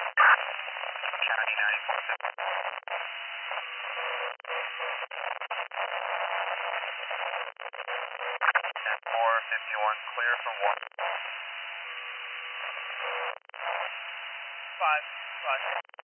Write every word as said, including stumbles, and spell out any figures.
County ninety-four. ten four fifty-one, clear for one. five, five.